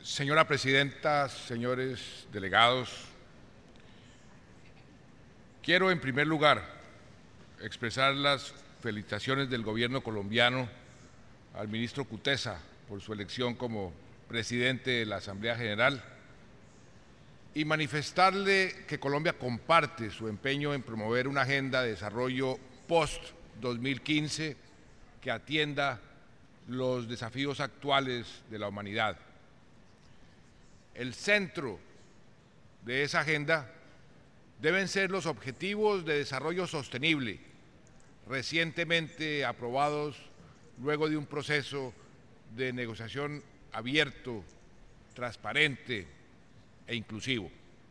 Señora Presidenta, señores delegados, quiero en primer lugar expresar las felicitaciones del gobierno colombiano al ministro Cutesa por su elección como presidente de la Asamblea General y manifestarle que Colombia comparte su empeño en promover una agenda de desarrollo post-2015 que atienda los desafíos actuales de la humanidad. El centro de esa agenda deben ser los Objetivos de Desarrollo Sostenible, recientemente aprobados luego de un proceso de negociación abierto, transparente e inclusivo.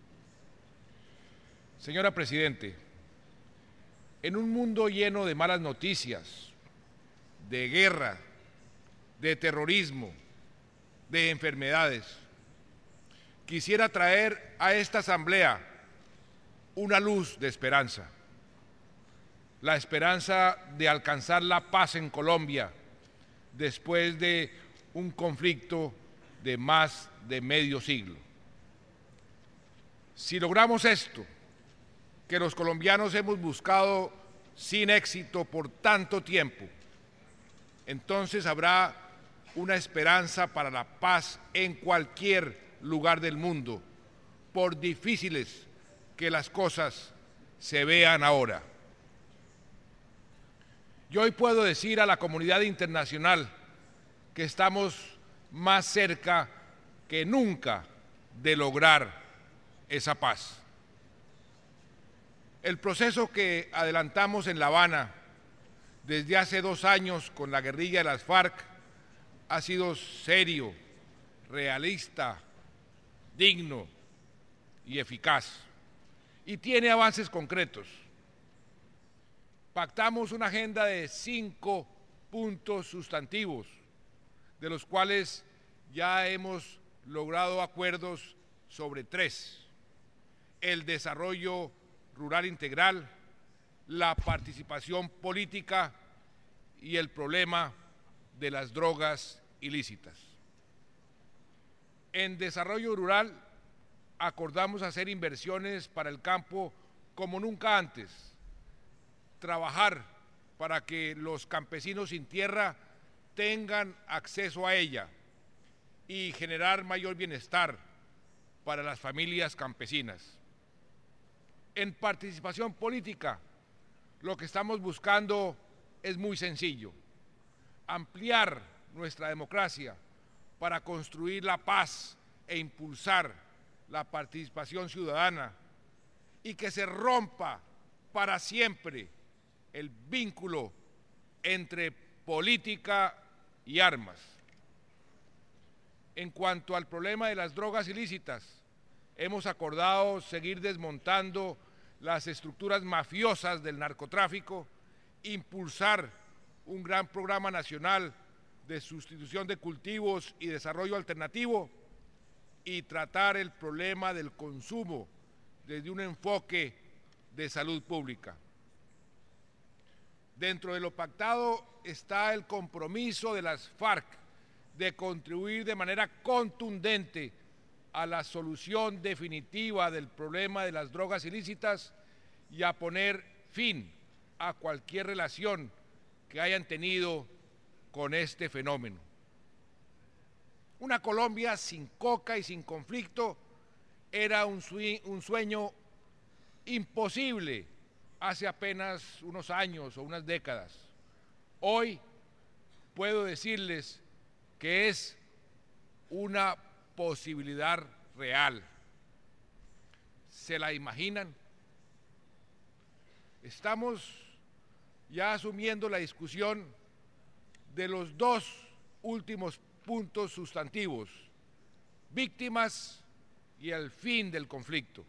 Señora Presidente, en un mundo lleno de malas noticias, de guerra, de terrorismo, de enfermedades, quisiera traer a esta Asamblea una luz de esperanza, la esperanza de alcanzar la paz en Colombia después de un conflicto de más de medio siglo. Si logramos esto, que los colombianos hemos buscado sin éxito por tanto tiempo, entonces habrá una esperanza para la paz en cualquier lugar del mundo, por difíciles que las cosas se vean ahora. Yo hoy puedo decir a la comunidad internacional que estamos más cerca que nunca de lograr esa paz. El proceso que adelantamos en La Habana desde hace 2 años con la guerrilla de las FARC ha sido serio, realista, digno y eficaz, y tiene avances concretos. Pactamos una agenda de 5 puntos sustantivos, de los cuales ya hemos logrado acuerdos sobre 3: el desarrollo rural integral, la participación política y el problema de las drogas ilícitas. En desarrollo rural acordamos hacer inversiones para el campo como nunca antes, trabajar para que los campesinos sin tierra tengan acceso a ella y generar mayor bienestar para las familias campesinas. En participación política, lo que estamos buscando es muy sencillo: ampliar nuestra democracia para construir la paz e impulsar la participación ciudadana, y que se rompa para siempre el vínculo entre política y armas. En cuanto al problema de las drogas ilícitas, hemos acordado seguir desmontando las estructuras mafiosas del narcotráfico, impulsar un gran programa nacional de sustitución de cultivos y desarrollo alternativo, y tratar el problema del consumo desde un enfoque de salud pública. Dentro de lo pactado está el compromiso de las FARC de contribuir de manera contundente a la solución definitiva del problema de las drogas ilícitas y a poner fin a cualquier relación que hayan tenido con este fenómeno. Una Colombia sin coca y sin conflicto era un sueño imposible hace apenas unos años o unas décadas. Hoy puedo decirles que es una posibilidad real. ¿Se la imaginan? Estamos ya asumiendo la discusión de los 2 últimos puntos sustantivos: víctimas y el fin del conflicto.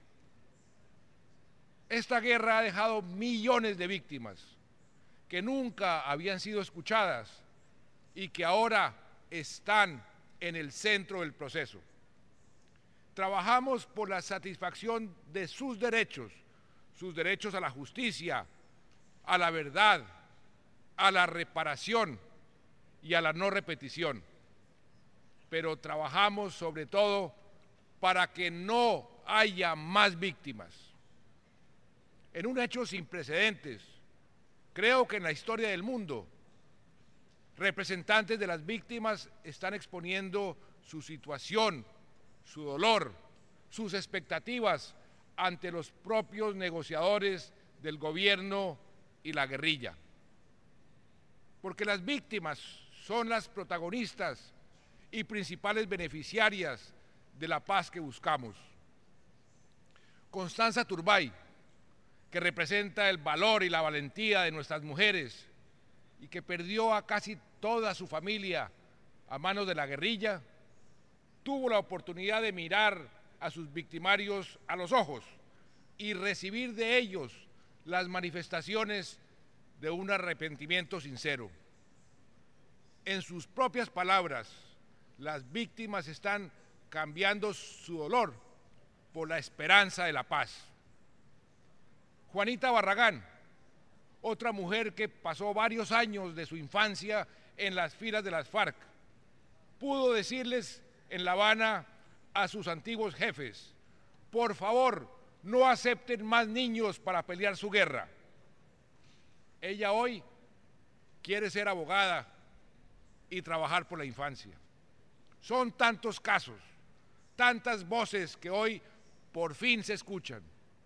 Esta guerra ha dejado millones de víctimas que nunca habían sido escuchadas y que ahora están en el centro del proceso. Trabajamos por la satisfacción de sus derechos a la justicia, a la verdad, a la reparación y a la no repetición. pero trabajamos sobre todo para que no haya más víctimas. En un hecho sin precedentes, creo que en la historia del mundo, representantes de las víctimas están exponiendo su situación, su dolor, sus expectativas ante los propios negociadores del gobierno y la guerrilla. Porque las víctimas son las protagonistas y principales beneficiarias de la paz que buscamos. Constanza Turbay, que representa el valor y la valentía de nuestras mujeres y que perdió a casi toda su familia a manos de la guerrilla, tuvo la oportunidad de mirar a sus victimarios a los ojos y recibir de ellos las manifestaciones de un arrepentimiento sincero. En sus propias palabras, las víctimas están cambiando su dolor por la esperanza de la paz. Juanita Barragán, otra mujer que pasó varios años de su infancia en las filas de las FARC, pudo decirles en La Habana a sus antiguos jefes: por favor, no acepten más niños para pelear su guerra. Ella hoy quiere ser abogada y trabajar por la infancia. Son tantos casos, tantas voces que hoy por fin se escuchan.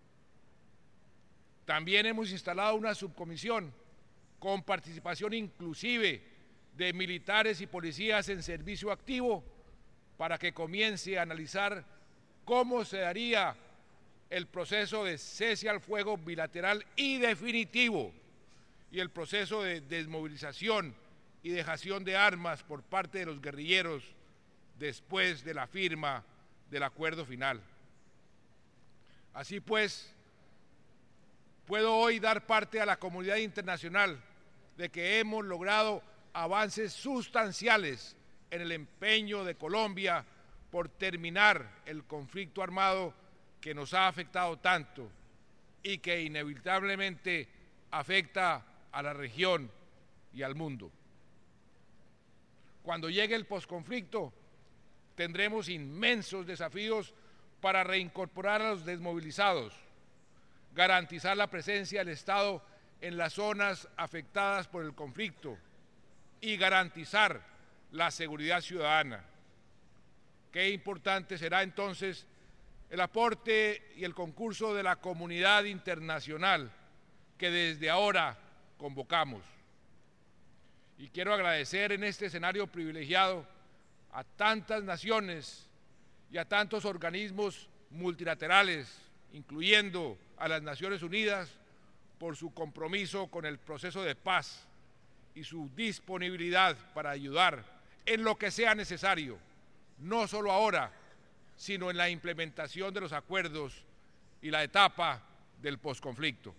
También hemos instalado una subcomisión con participación inclusive de militares y policías en servicio activo para que comience a analizar cómo se daría el proceso de cese al fuego bilateral y definitivo y el proceso de desmovilización y dejación de armas por parte de los guerrilleros después de la firma del acuerdo final. Así pues, puedo hoy dar parte a la comunidad internacional de que hemos logrado avances sustanciales en el empeño de Colombia por terminar el conflicto armado que nos ha afectado tanto y que inevitablemente afecta a la región y al mundo. Cuando llegue el posconflicto, tendremos inmensos desafíos para reincorporar a los desmovilizados, garantizar la presencia del Estado en las zonas afectadas por el conflicto y garantizar la seguridad ciudadana. Qué importante será entonces el aporte y el concurso de la comunidad internacional que desde ahora convocamos. Y quiero agradecer en este escenario privilegiado a tantas naciones y a tantos organismos multilaterales, incluyendo a las Naciones Unidas, por su compromiso con el proceso de paz y su disponibilidad para ayudar en lo que sea necesario, no solo ahora, sino en la implementación de los acuerdos y la etapa del posconflicto.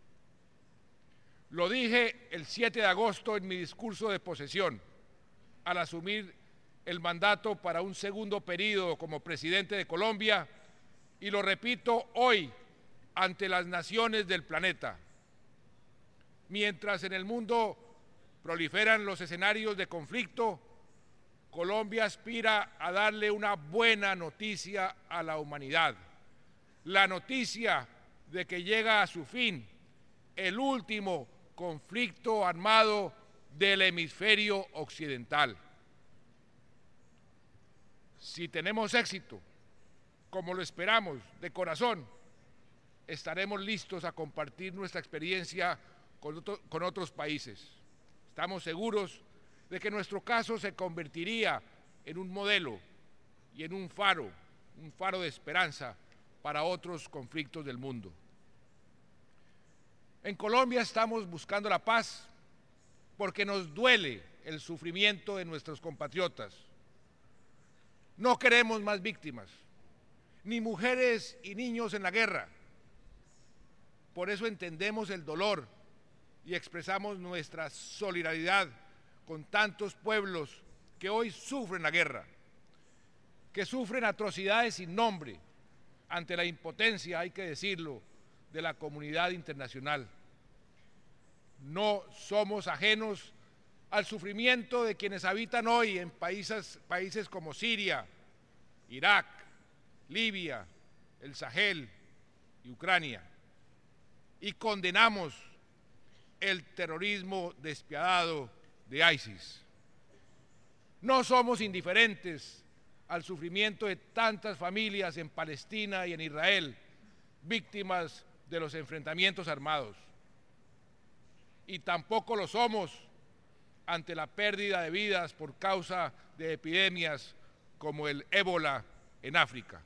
Lo dije el 7 de agosto en mi discurso de posesión, al asumir el mandato para un segundo periodo como presidente de Colombia, y lo repito hoy ante las naciones del planeta. Mientras en el mundo proliferan los escenarios de conflicto, Colombia aspira a darle una buena noticia a la humanidad, la noticia de que llega a su fin el último conflicto armado del hemisferio occidental. Si tenemos éxito, como lo esperamos de corazón, estaremos listos a compartir nuestra experiencia con otros países. Estamos seguros de que nuestro caso se convertiría en un modelo y en un faro de esperanza para otros conflictos del mundo. En Colombia estamos buscando la paz porque nos duele el sufrimiento de nuestros compatriotas. No queremos más víctimas, ni mujeres y niños en la guerra. Por eso entendemos el dolor y expresamos nuestra solidaridad con tantos pueblos que hoy sufren la guerra, que sufren atrocidades sin nombre ante la impotencia, hay que decirlo, de la comunidad internacional. No somos ajenos al sufrimiento de quienes habitan hoy en países como Siria, Irak, Libia, el Sahel y Ucrania. Y condenamos el terrorismo despiadado de ISIS. No somos indiferentes al sufrimiento de tantas familias en Palestina y en Israel, víctimas de los enfrentamientos armados. Y tampoco lo somos ante la pérdida de vidas por causa de epidemias como el ébola en África.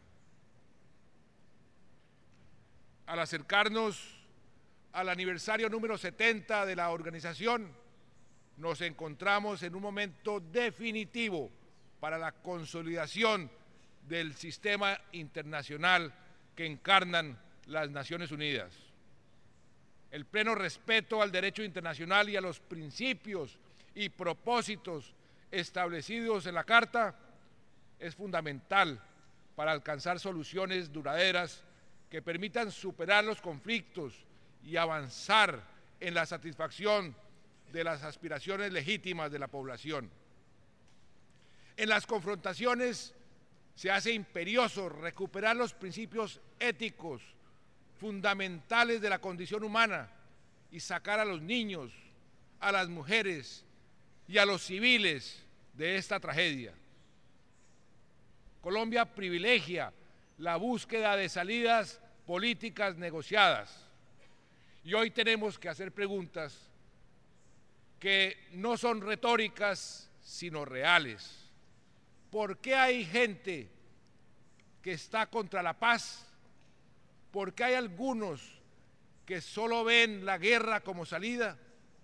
Al acercarnos al aniversario número 70 de la organización, nos encontramos en un momento definitivo para la consolidación del sistema internacional que encarnan las Naciones Unidas. El pleno respeto al derecho internacional y a los principios y propósitos establecidos en la Carta es fundamental para alcanzar soluciones duraderas que permitan superar los conflictos y avanzar en la satisfacción de las aspiraciones legítimas de la población. En las confrontaciones se hace imperioso recuperar los principios éticos fundamentales de la condición humana y sacar a los niños, a las mujeres y a los civiles de esta tragedia. Colombia privilegia la búsqueda de salidas políticas negociadas y hoy tenemos que hacer preguntas que no son retóricas sino reales. ¿Por qué hay gente que está contra la paz? ¿Por qué hay algunos que solo ven la guerra como salida?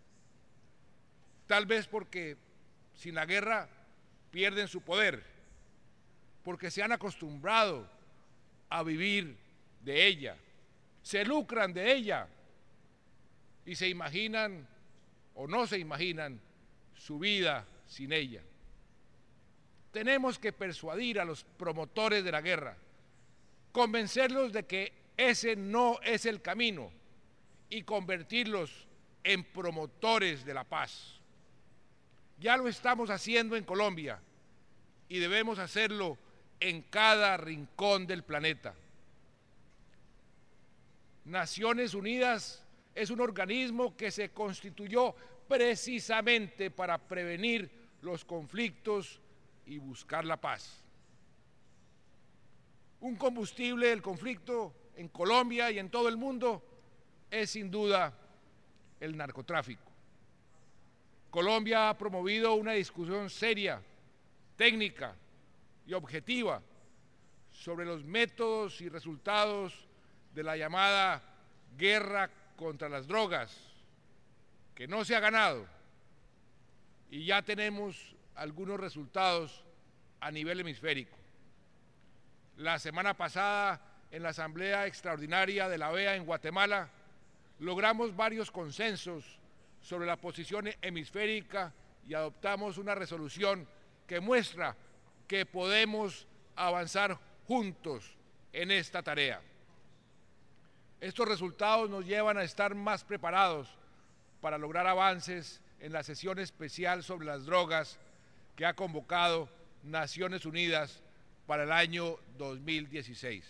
Tal vez porque sin la guerra pierden su poder, porque se han acostumbrado a vivir de ella, se lucran de ella y se imaginan o no se imaginan su vida sin ella. Tenemos que persuadir a los promotores de la guerra, convencerlos de que ese no es el camino y convertirlos en promotores de la paz. Ya lo estamos haciendo en Colombia y debemos hacerlo en cada rincón del planeta. Naciones Unidas es un organismo que se constituyó precisamente para prevenir los conflictos y buscar la paz. Un combustible del conflicto en Colombia y en todo el mundo es sin duda el narcotráfico. Colombia ha promovido una discusión seria, técnica y objetiva sobre los métodos y resultados de la llamada guerra contra las drogas, que no se ha ganado, y ya tenemos algunos resultados a nivel hemisférico. La semana pasada, en la Asamblea Extraordinaria de la OEA en Guatemala, logramos varios consensos sobre la posición hemisférica y adoptamos una resolución que muestra que podemos avanzar juntos en esta tarea. Estos resultados nos llevan a estar más preparados para lograr avances en la sesión especial sobre las drogas que ha convocado Naciones Unidas para el año 2016.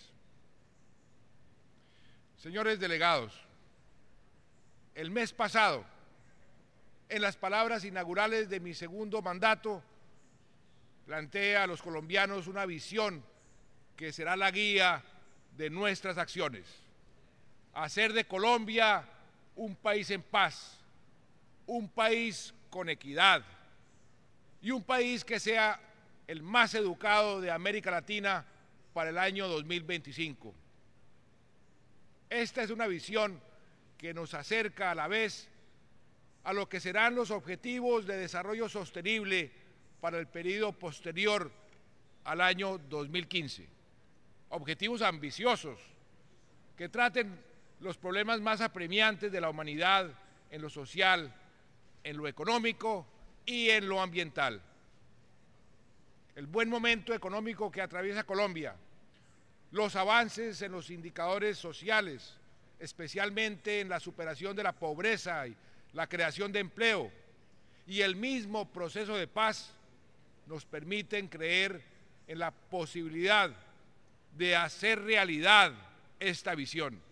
Señores delegados, el mes pasado, en las palabras inaugurales de mi segundo mandato, planteé a los colombianos una visión que será la guía de nuestras acciones: hacer de Colombia un país en paz, un país con equidad y un país que sea el más educado de América Latina para el año 2025. Esta es una visión que nos acerca a la vez a lo que serán los objetivos de desarrollo sostenible para el periodo posterior al año 2015. Objetivos ambiciosos que traten los problemas más apremiantes de la humanidad en lo social, en lo económico y en lo ambiental. El buen momento económico que atraviesa Colombia, los avances en los indicadores sociales, especialmente en la superación de la pobreza y la creación de empleo, y el mismo proceso de paz nos permiten creer en la posibilidad de hacer realidad esta visión.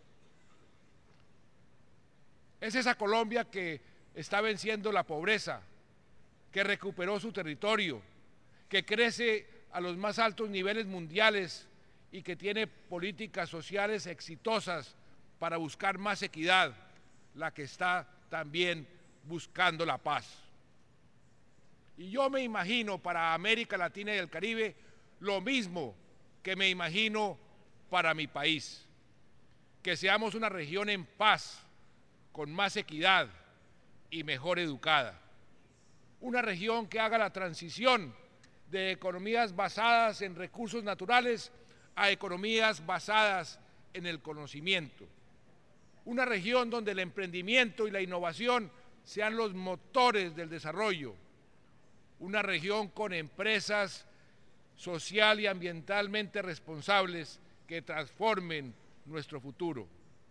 Es esa Colombia que está venciendo la pobreza, que recuperó su territorio, que crece a los más altos niveles mundiales y que tiene políticas sociales exitosas para buscar más equidad, la que está también buscando la paz. Y yo me imagino para América Latina y el Caribe lo mismo que me imagino para mi país, que seamos una región en paz, con más equidad y mejor educada. Una región que haga la transición de economías basadas en recursos naturales a economías basadas en el conocimiento. Una región donde el emprendimiento y la innovación sean los motores del desarrollo. Una región con empresas social y ambientalmente responsables que transformen nuestro futuro.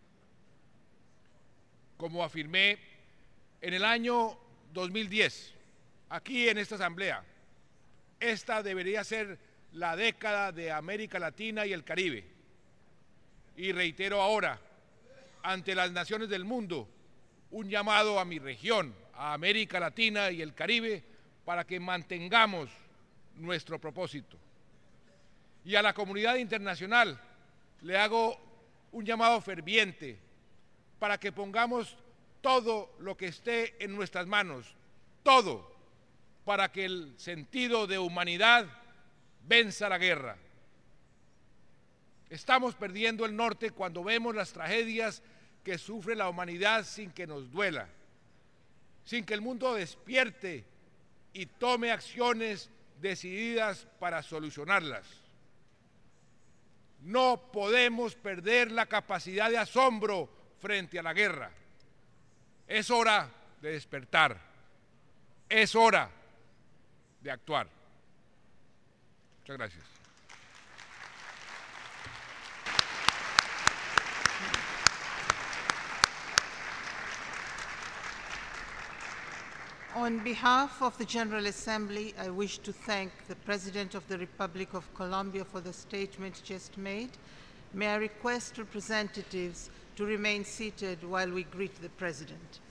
Como afirmé en el año 2010, aquí en esta asamblea, esta debería ser la década de América Latina y el Caribe. Y reitero ahora, ante las naciones del mundo, un llamado a mi región, a América Latina y el Caribe, para que mantengamos nuestro propósito. Y a la comunidad internacional le hago un llamado ferviente para que pongamos todo lo que esté en nuestras manos, todo, para que el sentido de humanidad venza la guerra. Estamos perdiendo el norte cuando vemos las tragedias que sufre la humanidad sin que nos duela, sin que el mundo despierte y tome acciones decididas para solucionarlas. No podemos perder la capacidad de asombro frente a la guerra. Es hora de despertar, es hora de actuar. Muchas gracias. On behalf of the General Assembly, I wish to thank the President of the Republic of Colombia for the statement just made. May I request representatives to remain seated while we greet the President.